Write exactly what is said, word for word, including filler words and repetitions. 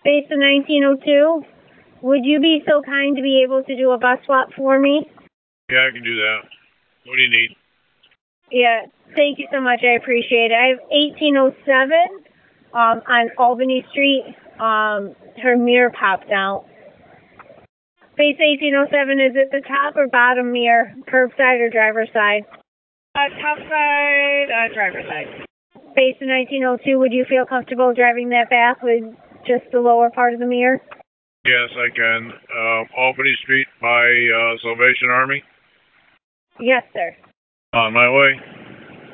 Base of nineteen oh two, would you be so kind to be able to do a bus swap for me? Yeah, I can do that. What do you need? Yeah, thank you so much. I appreciate it. I have eighteen oh seven um, on Albany Street. Um, her mirror popped out. Base eighteen oh seven, is it the top or bottom mirror? Curbside or driver's side? Uh, top side, uh, driver's side. Base of nineteen oh two, would you feel comfortable driving that back with just the lower part of the mirror? Yes, I can. Uh, Albany Street by uh, Salvation Army. Yes, sir. On my way.